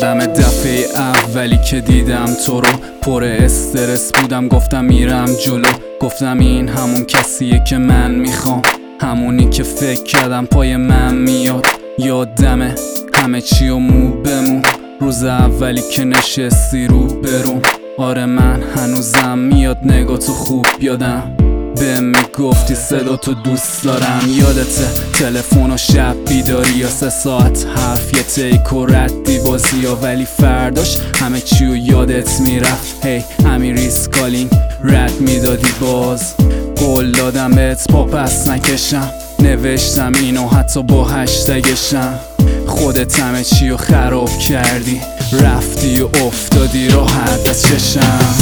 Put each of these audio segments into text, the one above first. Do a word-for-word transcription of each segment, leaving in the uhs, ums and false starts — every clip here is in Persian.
یادم دفعه اولی که دیدم تو رو، پر استرس بودم، گفتم میرم جلو، گفتم این همون کسیه که من میخوام، همونی که فکر کردم پای من میاد. یادمه همه چی و مو بمون، روز اولی که نشستی رو برون. آره من هنوزم میاد نگاه تو خوب یادم، به میگفتی صدا تو دوست دارم. یادته تلفن و شب بیداری یا سه ساعت حرف، یه تیک و ردی بازی یا، ولی فرداش همه چی و یادت میرفت. هی همین ریس کالینگ رد میدادی باز، قول دادم بهت پا پس نکشم، نوشتم اینو حتی با هشتگشم. خودت همه چی و خراب کردی، رفتی و افتادی راحت از چشم.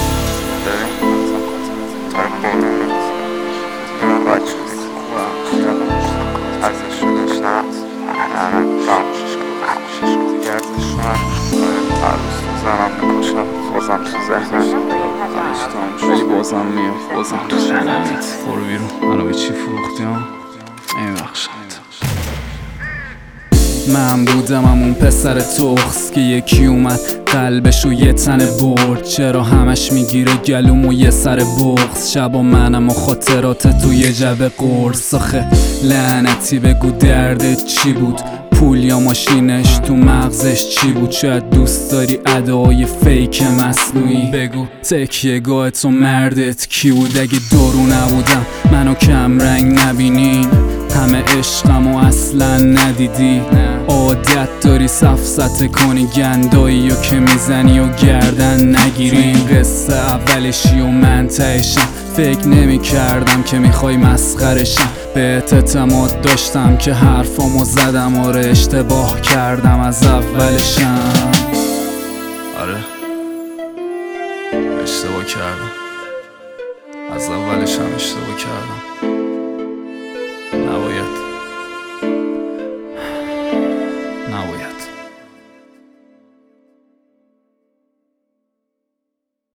بازم تو ذهنم ولی بازم میام، بازم تو ذهنمت. برو بیرون، منو به چی فروختی ها؟ نمیبخشم. من بودم همون پسر تخس که یکی اومد قلبشو یه تنه برد. چرا همش میگیره گلوم و یه سر بغض، شبا منم و خاطرات تو یه جبه قرص. آخه لعنتی بگو دردت چی بود، پول یا ماشینش تو مغزش چی بود؟ شاید دوست داری ادای فیک مصنوعی، بگو تکیه گاه تو مردت کی بود؟ اگه دارو نبودم منو کم رنگ نبینین، همه عشقم و اصلا ندیدی. عادت داری سفسطه کنی گندایی و که میزنی و گردن نگیری. این قصه اولشی و من تهشم، فکر نمی کردم که میخوای مسخرشم. بهت اعتماد داشتم که حرفامو زدم، آره اشتباه کردم از اولشم. آره اشتباه کردم، از اولشم اشتباه کردم.